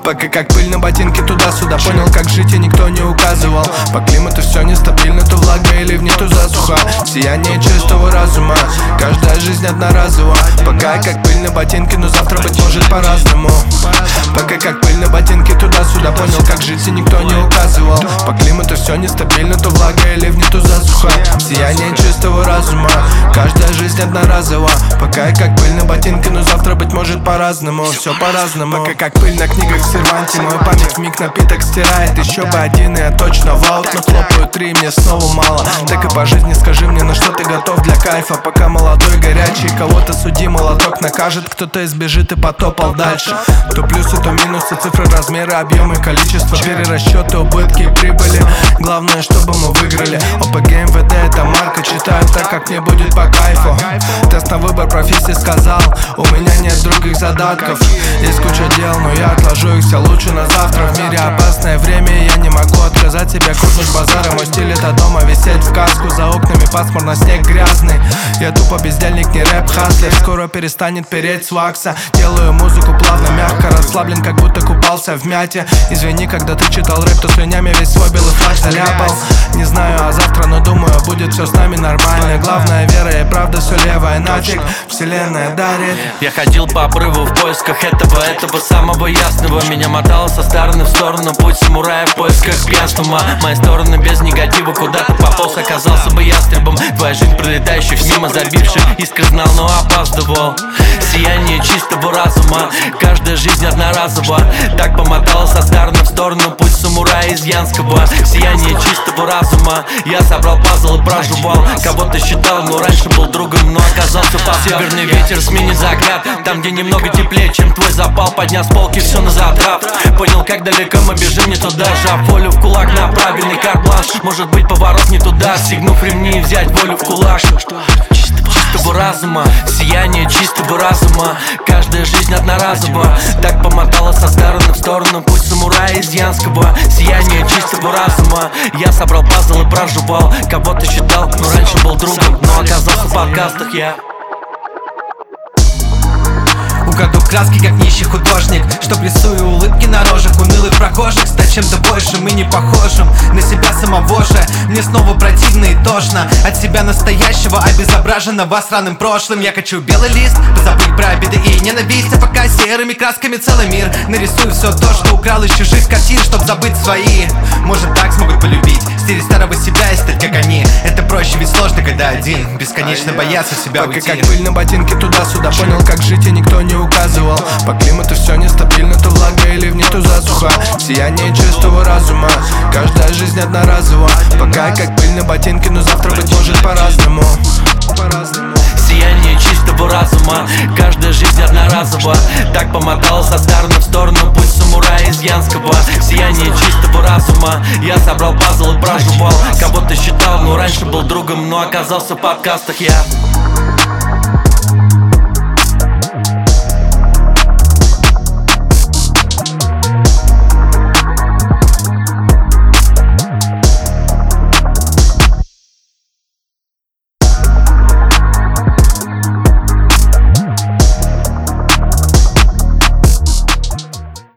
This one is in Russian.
Пока как пыль на ботинке туда-сюда. Понял, как жить, и никто не указывал. По климату все нестабильно, то влага или в ней, то засуха. Сияние чистого разума, каждая жизнь одноразова. Пока как пыль на ботинке, но завтра, быть может, по-разному. Пока как пыль на ботинке туда-сюда. Понял, как жить, и никто не указывал. По климату все нестабильно, то влага или в ней, то засуха. Сияние чистого разума, каждая жизнь одноразова. Пока как пыль на ботинке, но завтра, быть может, по-разному. Все по-разному. Пока как пыль на книгах в серванте, мою память вмиг напиток стирает. Еще бы один, и я точно в аут. Но хлопаю 3, мне снова мало. Так и по жизни скажи мне, на что ты готов для кайфа. Пока молодой, горячий, кого-то суди, молоток накажет. Кто-то избежит и потопал дальше. То плюсы, то минусы, цифры, размеры, объемы, количество, перерасчеты, убытки и прибыли. Главное, чтобы мы выиграли. ОПГ, МВД, это марка. Читаю так, как мне будет по кайфу. Тест на выбор профессии сказал: у меня нет других задатков. Есть куча дел, но я отложу их все лучше на завтра. В мире опасное время, и я не могу отказать себе крутнуть базара. Мой стиль это дома висеть в каску. За окнами пасмурно, снег грязный. Я тупо бездельник, не рэп-хаслер. Скоро перестанет переть с вакса. Делаю музыку плавно, мягко, расслаблен, как будто купался в мяте. Извини, когда ты читал рэп, то слюнями весь свой белый флаг заляпал. Не знаю, а завтра, но думаю, будет все с нами нормально. Главное, вера и правда, все левое нафиг вселенная дарит. Я ходил по обрыву в поисках этого самого ясного. Меня мотало со стороны в сторону, путь самурая в поисках пьянства. Мои стороны без негатива, куда ты пополз, оказался бы ястребом. Твоя жизнь пролетающих мимо, забивших искры знал, но опаздывал. Сияние чистого разума, каждая жизнь одноразова. Так помотала со стороны в сторону, путь самурая из Янского. Сияние чистого разума, я собрал пазл и проживал. Кого-то считал, но раньше был другом, но оказался под северный ветер сменит закат. Там, где немного теплее, чем твой запал, поднял с полки все на завтрак. Понял, как далеко мы бежим, не туда. Жав волю в кулак на правильный карт-бланш. Может быть, поворот не туда, стегнув ремни и взять волю в кулак. Чистого разума, сияние чистого разума, каждая жизнь одноразова. Так помотала со стороны в сторону, путь самурая из Янского. Сияние чистого разума, я собрал пазл и проживал. Кого-то считал, но раньше был другом, но оказался в подкастах я. Украду краски, как нищий художник, чтоб рисую улыбки на рожах унылых прохожих. Стать чем-то большим и не похожим на себя самого же. Мне снова противно и тошно от себя настоящего, обезображенного сраным прошлым. Я хочу белый лист, позабыть про обиды и ненависть. А пока серыми красками целый мир нарисую все то, что украл из чужих картин, чтоб забыть свои. Может, так смогут полюбить, стереть старого себя и стать как они. Это проще, ведь сложно, когда один, бесконечно бояться себя уйти. Пока как пыль на ботинке туда-сюда. Понял, как жить, и никто не указывал. По климату все нестабильно, то влага или в ней, то засуха. Сияние чистого разума, каждая жизнь одноразова. Пока как пыль на ботинке, но завтра, быть может, по-разному. Сияние чистого разума, каждая жизнь одноразова. Так помотала со стороны в сторону, путь самурая из Янского. Сияние чистого разума, я собрал пазл и проживал. Кого-то считал, но раньше был другом, но оказался в подкастах я.